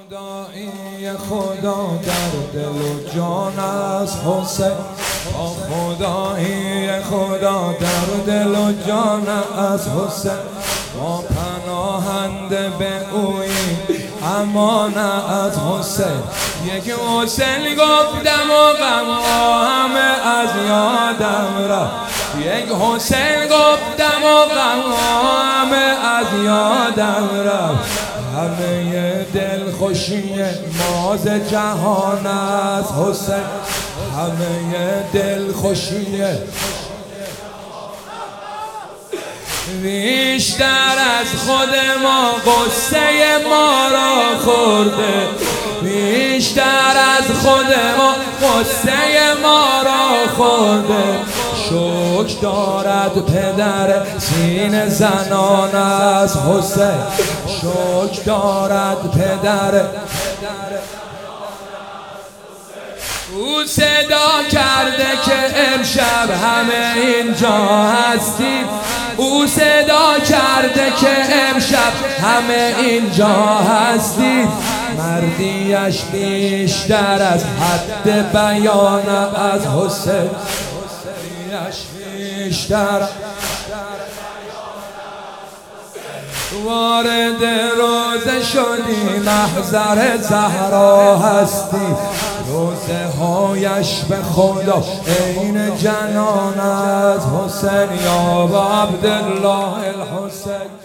خدایی خدا در دل و جان از حسین، خدایی خدا در دل و جان از حسین، ما پناهنده به اویی امان از حسین. یک حسین گفتم و غم همه از یادم رفت، یک حسین گفتم و غم همه از یادم رفت. همه دل خوشی ما ز جهان از حسین، همه دل خوشی بیشتر از خود ما غصه ما را خورده، بیشتر از خود ما غصه ما را خورده. شکر دارد پدر سینه زنان از حسین، شکر دارد پدر. او صدا کرده که امشب همه اینجا هستیم، او صدا کرده که امشب همه اینجا هستیم. مردیش بیشتر از حد بیان از حسین، مردیش بیشتر وارد روزه شدی محضر زهرا هستی، روزه هایش به خدا عین جنان از حسین یا عبدالله الحسین.